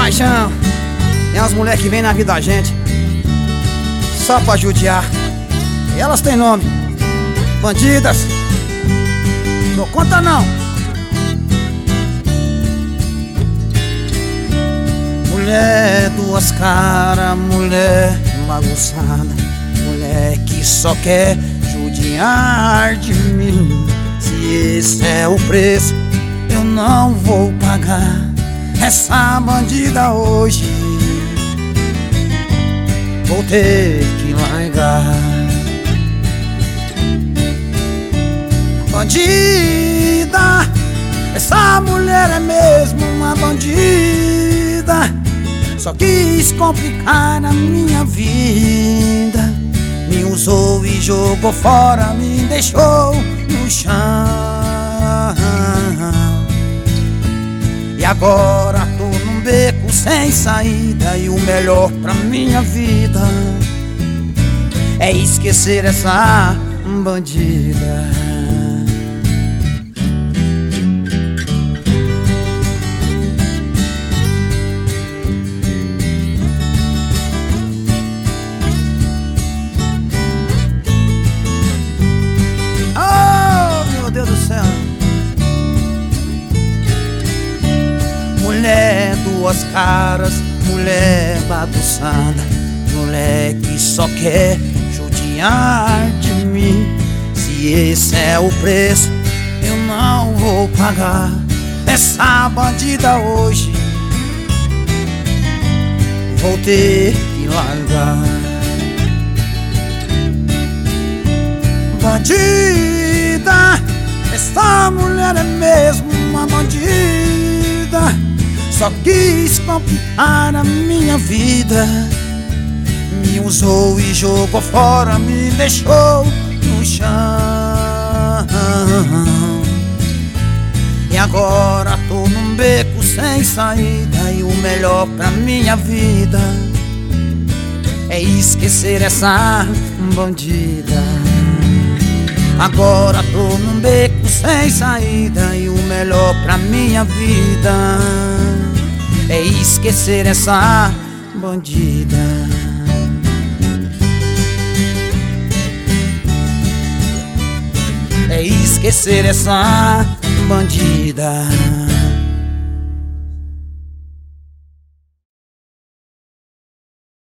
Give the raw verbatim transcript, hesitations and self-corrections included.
paixão. Tem umas mulheres que vêm na vida da gente só pra judiar. E elas têm nome: bandidas. Não conta não. Mulher duas caras, mulher bagunçada, mulher que só quer judiar de mim. Se esse é o preço, eu não vou pagar essa bandida hoje. Vou ter que largar. Bandida, essa mulher é mesmo uma bandida. Só quis complicar a minha vida. Me usou e jogou fora, me deixou no chão. E agora tô num beco sem saída. E o melhor pra minha vida é esquecer essa bandida. Mulher duas caras, mulher bagunçada, mulher que só quer judiar de mim. Se esse é o preço, eu não vou pagar essa bandida hoje. Vou ter que largar. Bandida, essa mulher é mesmo uma bandida. Só quis complicar a minha vida. Me usou e jogou fora, me deixou no chão. E agora tô num beco sem saída. E o melhor pra minha vida é esquecer essa bandida. Agora tô num beco sem saída. E o melhor pra minha vida é esquecer essa bandida. É esquecer essa bandida.